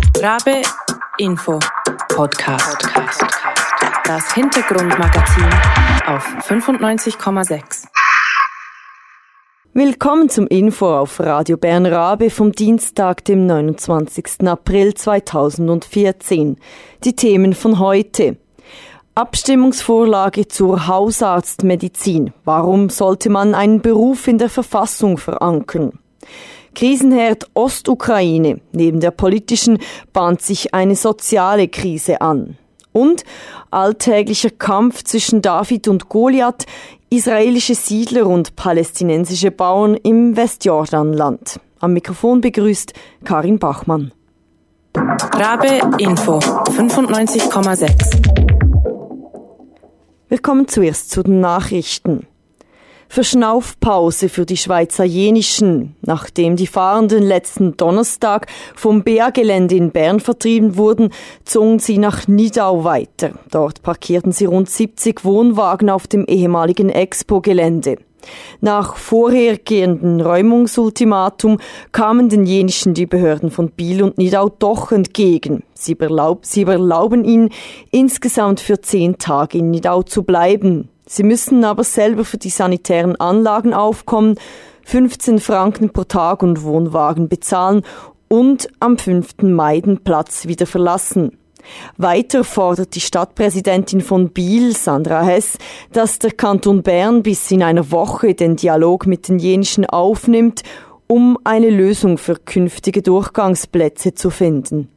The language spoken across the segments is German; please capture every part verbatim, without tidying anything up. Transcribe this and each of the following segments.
Rabe Info Podcast. Das Hintergrundmagazin auf fünfundneunzig Komma sechs. Willkommen zum Info auf Radio Bern Rabe vom Dienstag, dem neunundzwanzigsten April zweitausendvierzehn. Die Themen von heute. Abstimmungsvorlage zur Hausarztmedizin. Warum sollte man einen Beruf in der Verfassung verankern? Krisenherd Ostukraine. Neben der politischen bahnt sich eine soziale Krise an. Und alltäglicher Kampf zwischen David und Goliath, israelische Siedler und palästinensische Bauern im Westjordanland. Am Mikrofon begrüßt Karin Bachmann. Rabe Info fünfundneunzig Komma sechs. Willkommen zuerst zu den Nachrichten. Verschnaufpause für die Schweizer Jenischen. Nachdem die Fahrenden letzten Donnerstag vom B A-Gelände in Bern vertrieben wurden, zogen sie nach Nidau weiter. Dort parkierten sie rund siebzig Wohnwagen auf dem ehemaligen Expo-Gelände. Nach vorhergehenden Räumungsultimatum kamen den Jenischen die Behörden von Biel und Nidau doch entgegen. Sie, überlaub, sie erlauben ihnen, insgesamt für zehn Tage in Nidau zu bleiben. Sie müssen aber selber für die sanitären Anlagen aufkommen, fünfzehn Franken pro Tag und Wohnwagen bezahlen und am fünften Mai den Platz wieder verlassen. Weiter fordert die Stadtpräsidentin von Biel, Sandra Hess, dass der Kanton Bern bis in einer Woche den Dialog mit den Jenischen aufnimmt, um eine Lösung für künftige Durchgangsplätze zu finden.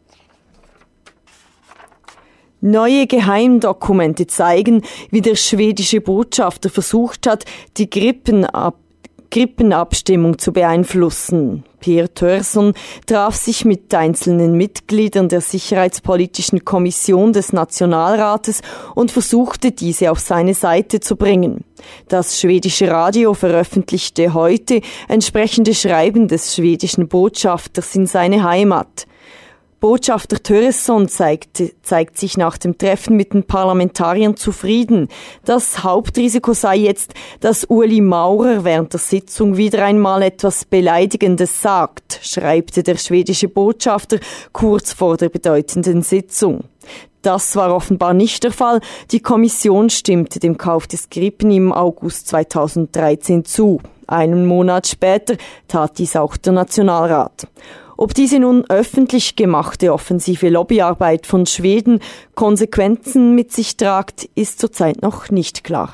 Neue Geheimdokumente zeigen, wie der schwedische Botschafter versucht hat, die Grippenab- Grippenabstimmung zu beeinflussen. Pierre Thörson traf sich mit einzelnen Mitgliedern der Sicherheitspolitischen Kommission des Nationalrates und versuchte, diese auf seine Seite zu bringen. Das schwedische Radio veröffentlichte heute entsprechende Schreiben des schwedischen Botschafters in seine Heimat. Botschafter Thörson zeigt, zeigt sich nach dem Treffen mit den Parlamentariern zufrieden. Das Hauptrisiko sei jetzt, dass Ueli Maurer während der Sitzung wieder einmal etwas Beleidigendes sagt, schreibt der schwedische Botschafter kurz vor der bedeutenden Sitzung. Das war offenbar nicht der Fall. Die Kommission stimmte dem Kauf des Gripen im August zweitausenddreizehn zu. Einen Monat später tat dies auch der Nationalrat. Ob diese nun öffentlich gemachte offensive Lobbyarbeit von Schweden Konsequenzen mit sich tragt, ist zurzeit noch nicht klar.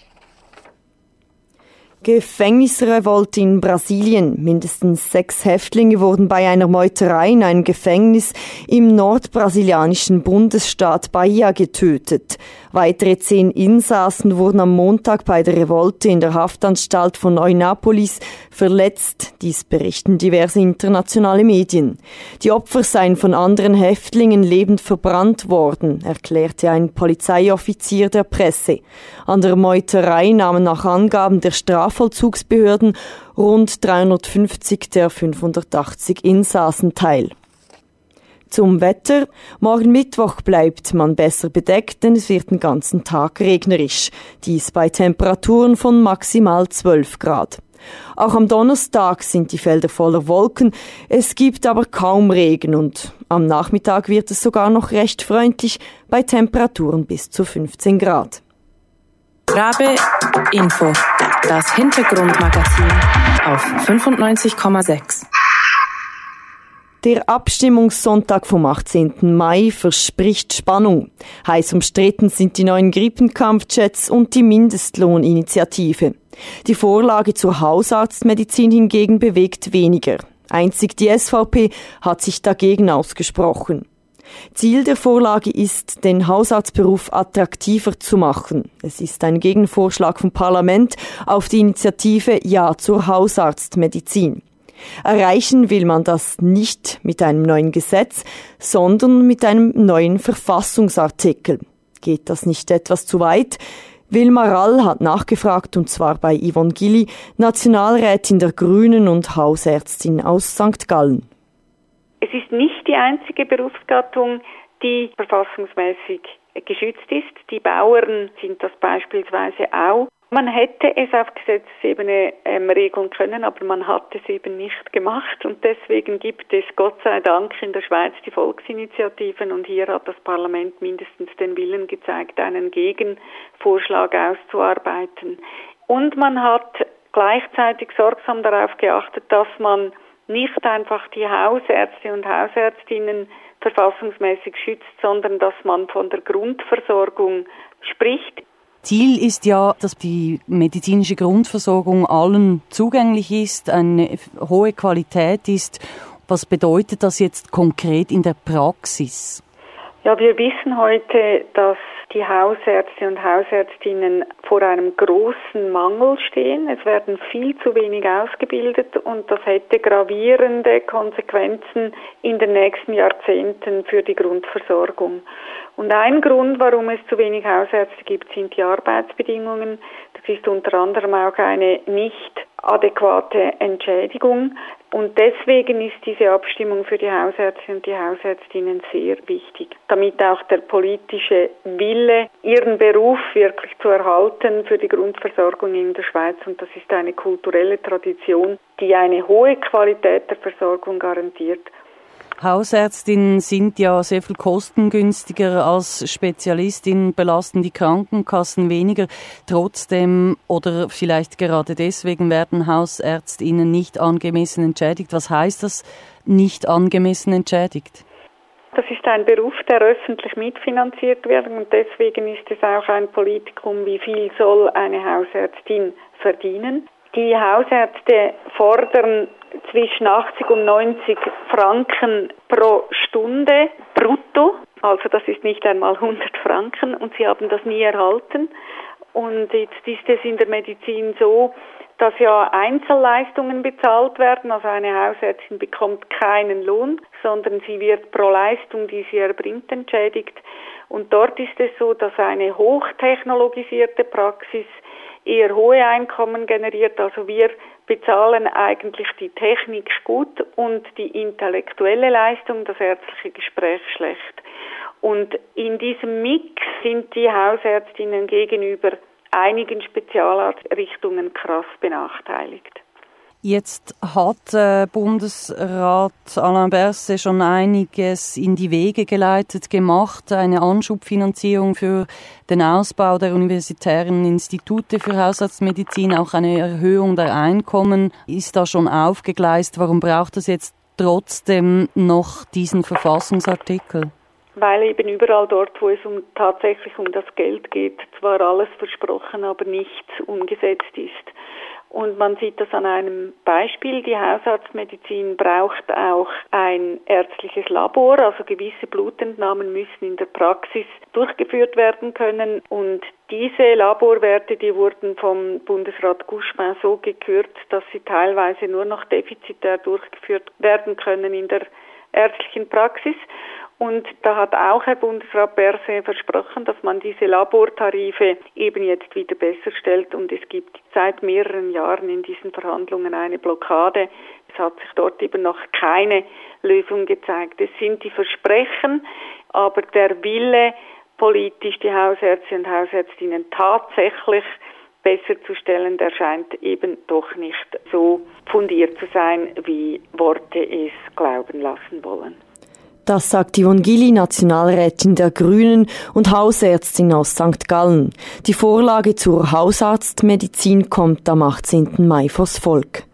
Gefängnisrevolte in Brasilien. Mindestens sechs Häftlinge wurden bei einer Meuterei in einem Gefängnis im nordbrasilianischen Bundesstaat Bahia getötet. Weitere zehn Insassen wurden am Montag bei der Revolte in der Haftanstalt von Eunápolis verletzt. Dies berichten diverse internationale Medien. Die Opfer seien von anderen Häftlingen lebend verbrannt worden, erklärte ein Polizeioffizier der Presse. An der Meuterei nahmen nach Angaben der Strafvollzugsbehörden rund dreihundertfünfzig der fünfhundertachtzig Insassen teil. Zum Wetter. Morgen Mittwoch bleibt man besser bedeckt, denn es wird den ganzen Tag regnerisch. Dies bei Temperaturen von maximal zwölf Grad. Auch am Donnerstag sind die Felder voller Wolken. Es gibt aber kaum Regen und am Nachmittag wird es sogar noch recht freundlich bei Temperaturen bis zu fünfzehn Grad. Rabe Info. Das Hintergrundmagazin auf fünfundneunzig Komma sechs. Der Abstimmungssonntag vom achtzehnten Mai verspricht Spannung. Heiß umstritten sind die neuen Grippenkampfjets und die Mindestlohninitiative. Die Vorlage zur Hausarztmedizin hingegen bewegt weniger. Einzig die S V P hat sich dagegen ausgesprochen. Ziel der Vorlage ist, den Hausarztberuf attraktiver zu machen. Es ist ein Gegenvorschlag vom Parlament auf die Initiative Ja zur Hausarztmedizin. Erreichen will man das nicht mit einem neuen Gesetz, sondern mit einem neuen Verfassungsartikel. Geht das nicht etwas zu weit? Wilma Rall hat nachgefragt, und zwar bei Yvonne Gilly, Nationalrätin der Grünen und Hausärztin aus Sankt Gallen. Es ist nicht die einzige Berufsgattung, die verfassungsmäßig geschützt ist. Die Bauern sind das beispielsweise auch. Man hätte es auf Gesetzesebene ähm, regeln können, aber man hat es eben nicht gemacht und deswegen gibt es Gott sei Dank in der Schweiz die Volksinitiativen und hier hat das Parlament mindestens den Willen gezeigt, einen Gegenvorschlag auszuarbeiten. Und man hat gleichzeitig sorgsam darauf geachtet, dass man nicht einfach die Hausärzte und Hausärztinnen verfassungsmäßig schützt, sondern dass man von der Grundversorgung spricht. Ziel ist ja, dass die medizinische Grundversorgung allen zugänglich ist, eine hohe Qualität ist. Was bedeutet das jetzt konkret in der Praxis? Ja, wir wissen heute, dass die Hausärzte und Hausärztinnen vor einem großen Mangel stehen. Es werden viel zu wenig ausgebildet und das hätte gravierende Konsequenzen in den nächsten Jahrzehnten für die Grundversorgung. Und ein Grund, warum es zu wenig Hausärzte gibt, sind die Arbeitsbedingungen. Das ist unter anderem auch eine nicht adäquate Entschädigung. Und deswegen ist diese Abstimmung für die Hausärzte und die Hausärztinnen sehr wichtig, damit auch der politische Wille, ihren Beruf wirklich zu erhalten für die Grundversorgung in der Schweiz. Und das ist eine kulturelle Tradition, die eine hohe Qualität der Versorgung garantiert. Hausärztinnen sind ja sehr viel kostengünstiger als Spezialistinnen, belasten die Krankenkassen weniger. Trotzdem oder vielleicht gerade deswegen werden Hausärztinnen nicht angemessen entschädigt. Was heißt das, nicht angemessen entschädigt? Das ist ein Beruf, der öffentlich mitfinanziert wird und deswegen ist es auch ein Politikum, wie viel soll eine Hausärztin verdienen. Die Hausärzte fordern zwischen achtzig und neunzig Franken pro Stunde brutto. Also das ist nicht einmal hundert Franken und sie haben das nie erhalten. Und jetzt ist es in der Medizin so, dass ja Einzelleistungen bezahlt werden. Also eine Hausärztin bekommt keinen Lohn, sondern sie wird pro Leistung, die sie erbringt, entschädigt. Und dort ist es so, dass eine hochtechnologisierte Praxis eher hohe Einkommen generiert. Also wir bezahlen eigentlich die Technik gut und die intellektuelle Leistung, das ärztliche Gespräch schlecht. Und in diesem Mix sind die Hausärztinnen gegenüber einigen Spezialrichtungen krass benachteiligt. Jetzt hat äh, Bundesrat Alain Berset schon einiges in die Wege geleitet, gemacht, eine Anschubfinanzierung für den Ausbau der universitären Institute für Hausarztmedizin, auch eine Erhöhung der Einkommen ist da schon aufgegleist. Warum braucht es jetzt trotzdem noch diesen Verfassungsartikel? Weil eben überall dort, wo es um, tatsächlich um das Geld geht, zwar alles versprochen, aber nichts umgesetzt ist. Und man sieht das an einem Beispiel. Die Hausarztmedizin braucht auch ein ärztliches Labor, also gewisse Blutentnahmen müssen in der Praxis durchgeführt werden können. Und diese Laborwerte, die wurden vom Bundesrat Couchepin so gekürzt, dass sie teilweise nur noch defizitär durchgeführt werden können in der ärztlichen Praxis. Und da hat auch Herr Bundesrat Berset versprochen, dass man diese Labortarife eben jetzt wieder besser stellt. Und es gibt seit mehreren Jahren in diesen Verhandlungen eine Blockade. Es hat sich dort eben noch keine Lösung gezeigt. Es sind die Versprechen, aber der Wille, politisch die Hausärzte und Hausärztinnen tatsächlich besser zu stellen, der scheint eben doch nicht so fundiert zu sein, wie Worte es glauben lassen wollen. Das sagt Yvonne Gilli, Nationalrätin der Grünen und Hausärztin aus Sankt Gallen. Die Vorlage zur Hausarztmedizin kommt am achtzehnten Mai vors Volk.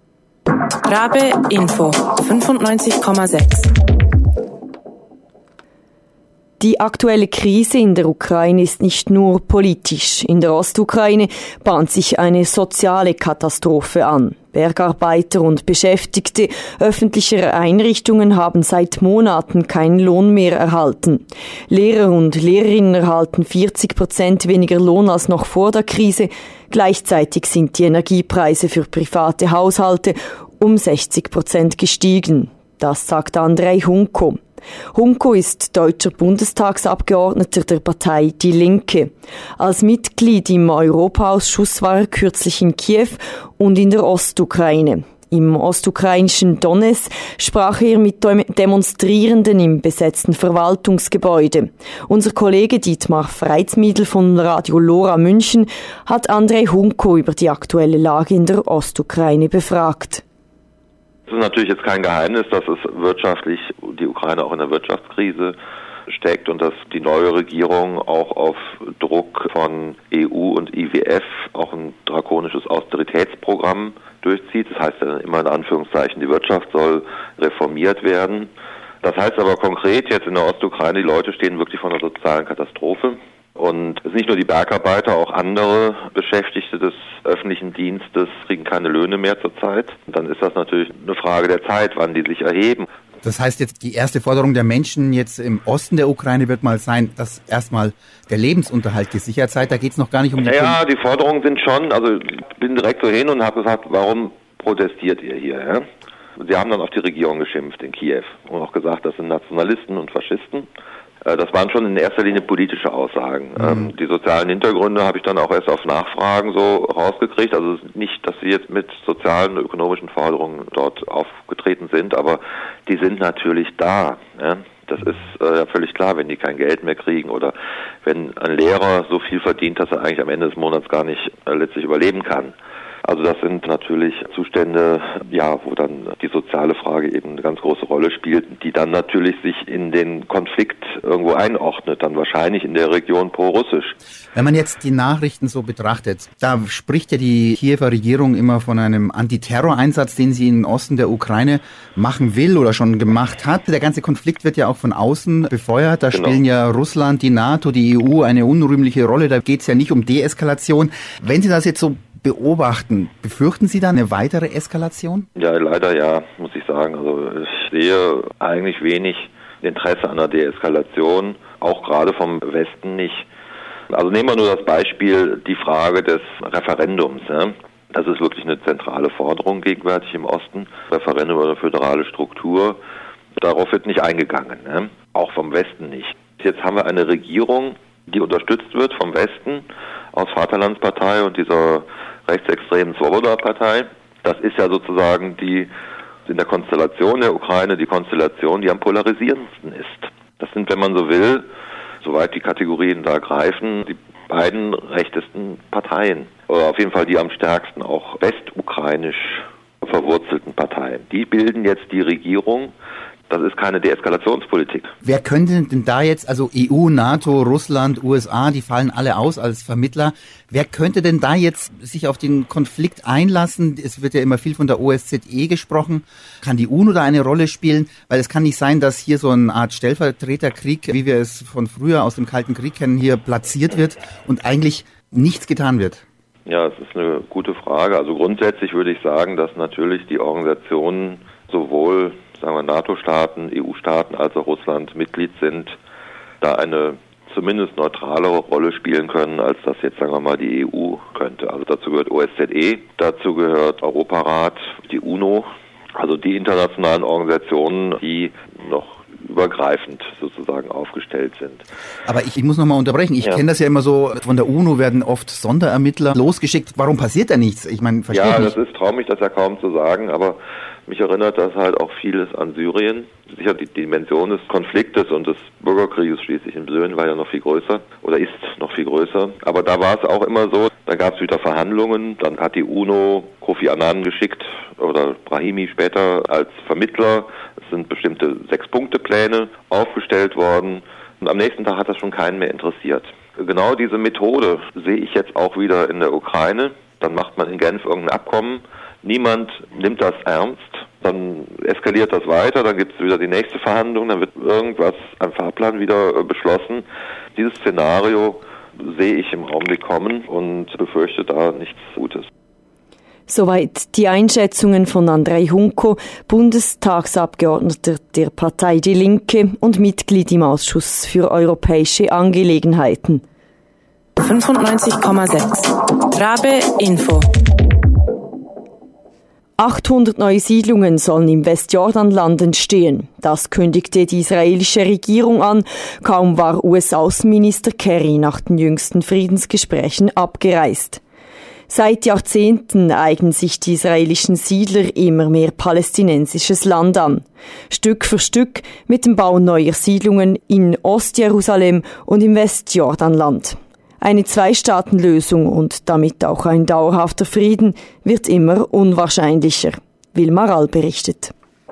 Rabe Info fünfundneunzig Komma sechs. Die aktuelle Krise in der Ukraine ist nicht nur politisch. In der Ostukraine bahnt sich eine soziale Katastrophe an. Bergarbeiter und Beschäftigte öffentlicher Einrichtungen haben seit Monaten keinen Lohn mehr erhalten. Lehrer und Lehrerinnen erhalten vierzig Prozent weniger Lohn als noch vor der Krise. Gleichzeitig sind die Energiepreise für private Haushalte um sechzig Prozent gestiegen. Das sagt Andrei Hunko. Hunko ist deutscher Bundestagsabgeordneter der Partei Die Linke. Als Mitglied im Europaausschuss war er kürzlich in Kiew und in der Ostukraine. Im ostukrainischen Donez sprach er mit Demonstrierenden im besetzten Verwaltungsgebäude. Unser Kollege Dietmar Freitsmiedl von Radio Lora München hat Andrei Hunko über die aktuelle Lage in der Ostukraine befragt. Es ist natürlich jetzt kein Geheimnis, dass es wirtschaftlich die Ukraine auch in der Wirtschaftskrise steckt und dass die neue Regierung auch auf Druck von E U und I W F auch ein drakonisches Austeritätsprogramm durchzieht. Das heißt ja immer in Anführungszeichen, die Wirtschaft soll reformiert werden. Das heißt aber konkret jetzt in der Ostukraine, die Leute stehen wirklich vor einer sozialen Katastrophe. Und es sind nicht nur die Bergarbeiter, auch andere Beschäftigte des öffentlichen Dienstes kriegen keine Löhne mehr zurzeit. Dann ist das natürlich eine Frage der Zeit, wann die sich erheben. Das heißt jetzt, die erste Forderung der Menschen jetzt im Osten der Ukraine wird mal sein, dass erstmal der Lebensunterhalt gesichert sei. Da geht es noch gar nicht um die... Ja, die Forderungen sind schon, also ich bin direkt so hin und habe gesagt, warum protestiert ihr hier? Ja? Sie haben dann auf die Regierung geschimpft in Kiew und auch gesagt, das sind Nationalisten und Faschisten. Das waren schon in erster Linie politische Aussagen. Mhm. Die sozialen Hintergründe habe ich dann auch erst auf Nachfragen so rausgekriegt. Also nicht, dass sie jetzt mit sozialen, ökonomischen Forderungen dort aufgetreten sind, aber die sind natürlich da. Ja? Das ist äh, völlig klar, wenn die kein Geld mehr kriegen oder wenn ein Lehrer so viel verdient, dass er eigentlich am Ende des Monats gar nicht äh, letztlich überleben kann. Also das sind natürlich Zustände, ja, wo dann die soziale Frage eben eine ganz große Rolle spielt, die dann natürlich sich in den Konflikt irgendwo einordnet, dann wahrscheinlich in der Region pro-russisch. Wenn man jetzt die Nachrichten so betrachtet, da spricht ja die Kiewer Regierung immer von einem Antiterror-Einsatz, den sie im Osten der Ukraine machen will oder schon gemacht hat. Der ganze Konflikt wird ja auch von außen befeuert. Da genau. Spielen ja Russland, die NATO, die E U eine unrühmliche Rolle. Da geht es ja nicht um Deeskalation. Wenn Sie das jetzt so beobachten, befürchten Sie da eine weitere Eskalation? Ja, leider ja, muss ich sagen. Also ich sehe eigentlich wenig Interesse an einer Deeskalation, auch gerade vom Westen nicht. Also nehmen wir nur das Beispiel, die Frage des Referendums. Ja. Das ist wirklich eine zentrale Forderung gegenwärtig im Osten. Referendum über eine föderale Struktur. Darauf wird nicht eingegangen, ja. Auch vom Westen nicht. Jetzt haben wir eine Regierung, die unterstützt wird vom Westen aus Vaterlandspartei und dieser rechtsextremen Swoboda-Partei. Das ist ja sozusagen die in der Konstellation der Ukraine die Konstellation, die am polarisierendsten ist. Das sind, wenn man so will, soweit die Kategorien da greifen, die beiden rechtesten Parteien. Oder auf jeden Fall die am stärksten auch westukrainisch verwurzelten Parteien. Die bilden jetzt die Regierung. Das ist keine Deeskalationspolitik. Wer könnte denn da jetzt, also E U, NATO, Russland, U S A, die fallen alle aus als Vermittler. Wer könnte denn da jetzt sich auf den Konflikt einlassen? Es wird ja immer viel von der O S Z E gesprochen. Kann die UNO da eine Rolle spielen? Weil es kann nicht sein, dass hier so eine Art Stellvertreterkrieg, wie wir es von früher aus dem Kalten Krieg kennen, hier platziert wird und eigentlich nichts getan wird. Ja, das ist eine gute Frage. Also grundsätzlich würde ich sagen, dass natürlich die Organisationen sowohl sagen wir NATO-Staaten, E U-Staaten als auch Russland Mitglied sind, da eine zumindest neutralere Rolle spielen können, als das jetzt, sagen wir mal, die E U könnte. Also dazu gehört O S Z E, dazu gehört Europarat, die UNO, also die internationalen Organisationen, die noch übergreifend sozusagen aufgestellt sind. Aber ich, ich muss noch mal unterbrechen. Ich ja. kenne das ja immer so, von der UNO werden oft Sonderermittler losgeschickt. Warum passiert da nichts? Ich meine, verstehe Ja, nicht. das ist traurig, das ja kaum zu sagen, aber mich erinnert das halt auch vieles an Syrien. Sicher die Dimension des Konfliktes und des Bürgerkrieges schließlich in Syrien war ja noch viel größer oder ist noch viel größer. Aber da war es auch immer so, da gab es wieder Verhandlungen, dann hat die UNO Kofi Annan geschickt oder Brahimi später als Vermittler. Es sind bestimmte Sechs-Punkte-Pläne aufgestellt worden und am nächsten Tag hat das schon keinen mehr interessiert. Genau diese Methode sehe ich jetzt auch wieder in der Ukraine. Dann macht man in Genf irgendein Abkommen. Niemand nimmt das ernst, dann eskaliert das weiter, dann gibt es wieder die nächste Verhandlung, dann wird irgendwas am Fahrplan wieder beschlossen. Dieses Szenario sehe ich im Augenblick kommen und befürchte da nichts Gutes. Soweit die Einschätzungen von Andrei Hunko, Bundestagsabgeordneter der Partei Die Linke und Mitglied im Ausschuss für europäische Angelegenheiten. fünfundneunzig Komma sechs Rabe Info. achthundert neue Siedlungen sollen im Westjordanland entstehen. Das kündigte die israelische Regierung an. Kaum war U S-Außenminister Kerry nach den jüngsten Friedensgesprächen abgereist. Seit Jahrzehnten eignen sich die israelischen Siedler immer mehr palästinensisches Land an. Stück für Stück mit dem Bau neuer Siedlungen in Ostjerusalem und im Westjordanland. Eine Zwei-Staaten-Lösung und damit auch ein dauerhafter Frieden wird immer unwahrscheinlicher. Wilma Rall berichtet.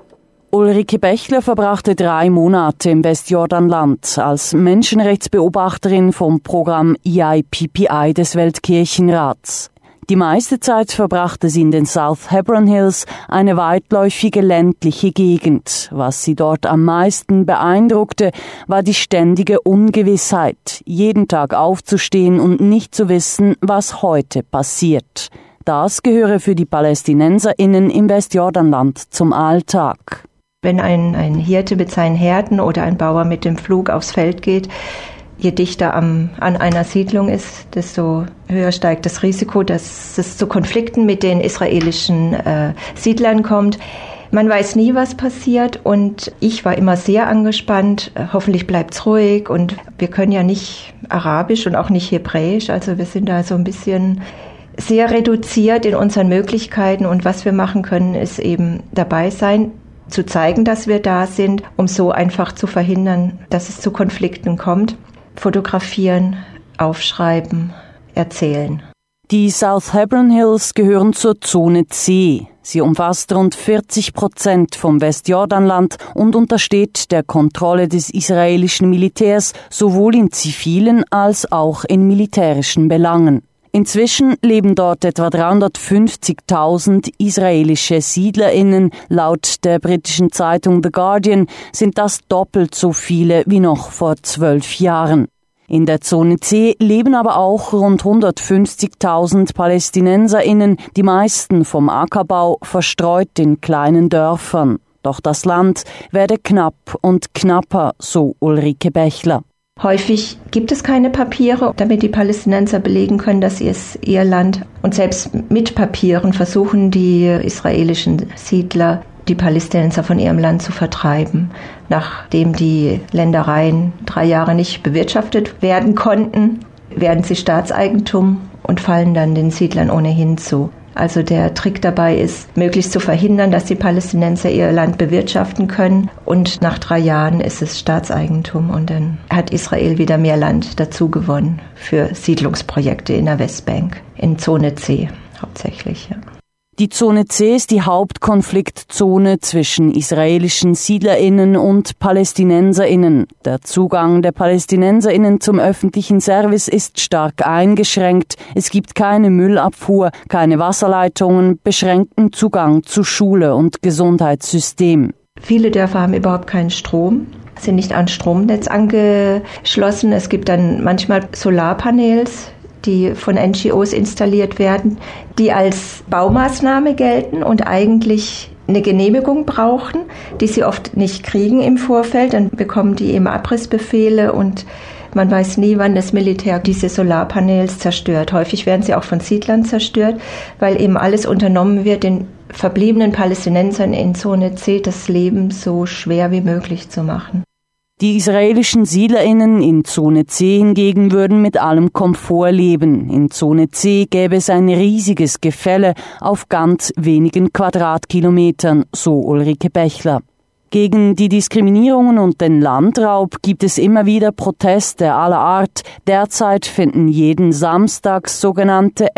Ulrike Bächler verbrachte drei Monate im Westjordanland als Menschenrechtsbeobachterin vom Programm E I P P I des Weltkirchenrats. Die meiste Zeit verbrachte sie in den South Hebron Hills, eine weitläufige ländliche Gegend. Was sie dort am meisten beeindruckte, war die ständige Ungewissheit, jeden Tag aufzustehen und nicht zu wissen, was heute passiert. Das gehöre für die PalästinenserInnen im Westjordanland zum Alltag. Wenn ein, ein Hirte mit seinen Herden oder ein Bauer mit dem Pflug aufs Feld geht, je dichter am, an einer Siedlung ist, desto höher steigt das Risiko, dass es zu Konflikten mit den israelischen äh, Siedlern kommt. Man weiß nie, was passiert und ich war immer sehr angespannt. Hoffentlich bleibt's ruhig und wir können ja nicht Arabisch und auch nicht Hebräisch, also wir sind da so ein bisschen sehr reduziert in unseren Möglichkeiten und was wir machen können, ist eben dabei sein, zu zeigen, dass wir da sind, um so einfach zu verhindern, dass es zu Konflikten kommt. Fotografieren, aufschreiben, erzählen. Die South Hebron Hills gehören zur Zone C. Sie umfasst rund vierzig Prozent vom Westjordanland und untersteht der Kontrolle des israelischen Militärs sowohl in zivilen als auch in militärischen Belangen. Inzwischen leben dort etwa dreihundertfünfzigtausend israelische SiedlerInnen. Laut der britischen Zeitung The Guardian sind das doppelt so viele wie noch vor zwölf Jahren. In der Zone C leben aber auch rund hundertfünfzigtausend PalästinenserInnen, die meisten vom Ackerbau, verstreut in kleinen Dörfern. Doch das Land werde knapp und knapper, so Ulrike Bächler. Häufig gibt es keine Papiere, damit die Palästinenser belegen können, dass es ihr Land. Und selbst mit Papieren versuchen die israelischen Siedler, die Palästinenser von ihrem Land zu vertreiben. Nachdem die Ländereien drei Jahre nicht bewirtschaftet werden konnten, werden sie Staatseigentum und fallen dann den Siedlern ohnehin zu. Also der Trick dabei ist, möglichst zu verhindern, dass die Palästinenser ihr Land bewirtschaften können. Und nach drei Jahren ist es Staatseigentum und dann hat Israel wieder mehr Land dazu gewonnen für Siedlungsprojekte in der Westbank, in Zone C hauptsächlich. Ja. Die Zone C ist die Hauptkonfliktzone zwischen israelischen SiedlerInnen und PalästinenserInnen. Der Zugang der PalästinenserInnen zum öffentlichen Service ist stark eingeschränkt. Es gibt keine Müllabfuhr, keine Wasserleitungen, beschränkten Zugang zu Schule und Gesundheitssystem. Viele Dörfer haben überhaupt keinen Strom, sind nicht an Stromnetz angeschlossen. Es gibt dann manchmal Solarpanels, die von N G Os installiert werden, die als Baumaßnahme gelten und eigentlich eine Genehmigung brauchen, die sie oft nicht kriegen im Vorfeld. Dann bekommen die eben Abrissbefehle und man weiß nie, wann das Militär diese Solarpanels zerstört. Häufig werden sie auch von Siedlern zerstört, weil eben alles unternommen wird, den verbliebenen Palästinensern in Zone C das Leben so schwer wie möglich zu machen. Die israelischen SiedlerInnen in Zone C hingegen würden mit allem Komfort leben. In Zone C gäbe es ein riesiges Gefälle auf ganz wenigen Quadratkilometern, so Ulrike Bächler. Gegen die Diskriminierungen und den Landraub gibt es immer wieder Proteste aller Art. Derzeit finden jeden Samstag sogenannte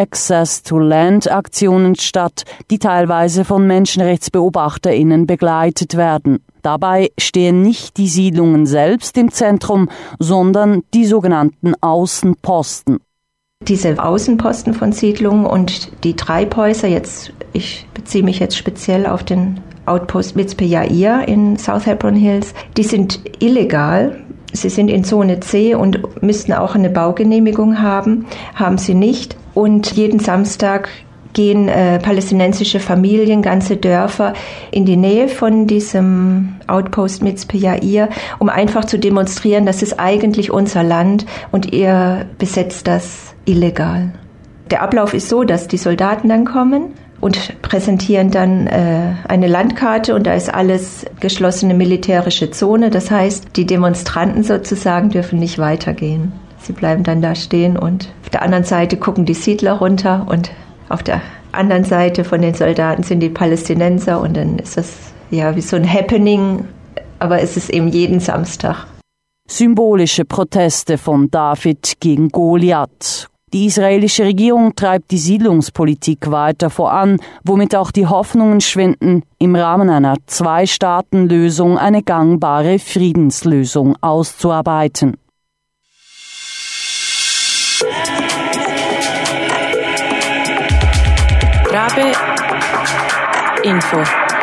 Access-to-Land-Aktionen statt, die teilweise von MenschenrechtsbeobachterInnen begleitet werden. Dabei stehen nicht die Siedlungen selbst im Zentrum, sondern die sogenannten Außenposten. Diese Außenposten von Siedlungen und die Treibhäuser, jetzt, ich beziehe mich jetzt speziell auf den Outpost Mitzpe Yair in South Hebron Hills, die sind illegal. Sie sind in Zone C und müssten auch eine Baugenehmigung haben, haben sie nicht. Und jeden Samstag gehen äh, palästinensische Familien, ganze Dörfer in die Nähe von diesem Outpost Mitzpe Yair, um einfach zu demonstrieren, das ist eigentlich unser Land und ihr besetzt das illegal. Der Ablauf ist so, dass die Soldaten dann kommen und präsentieren dann äh, eine Landkarte und da ist alles geschlossene militärische Zone. Das heißt, die Demonstranten sozusagen dürfen nicht weitergehen. Sie bleiben dann da stehen und auf der anderen Seite gucken die Siedler runter und Auf der anderen Seite von den Soldaten sind die Palästinenser und dann ist das ja wie so ein Happening, aber es ist eben jeden Samstag. Symbolische Proteste von David gegen Goliath. Die israelische Regierung treibt die Siedlungspolitik weiter voran, womit auch die Hoffnungen schwinden, im Rahmen einer Zwei-Staaten-Lösung eine gangbare Friedenslösung auszuarbeiten. Rabe Info.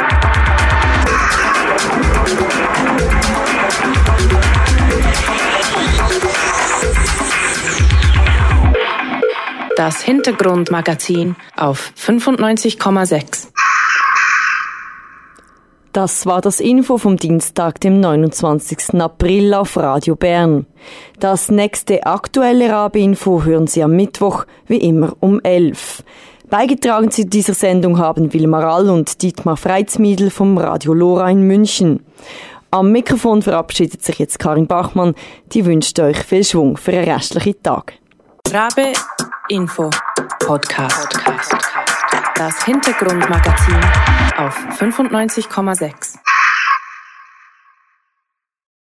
Das Hintergrundmagazin auf fünfundneunzig Komma sechs. Das war das Info vom Dienstag, dem neunundzwanzigsten April auf Radio Bern. Das nächste aktuelle Rabe-Info hören Sie am Mittwoch, wie immer um elf. Beigetragen zu dieser Sendung haben Wilmar All und Dietmar Freitsmiedl vom Radio Lora in München. Am Mikrofon verabschiedet sich jetzt Karin Bachmann, die wünscht euch viel Schwung für den restlichen Tag. Rabe Info Podcast. Das Hintergrundmagazin auf fünfundneunzig Komma sechs.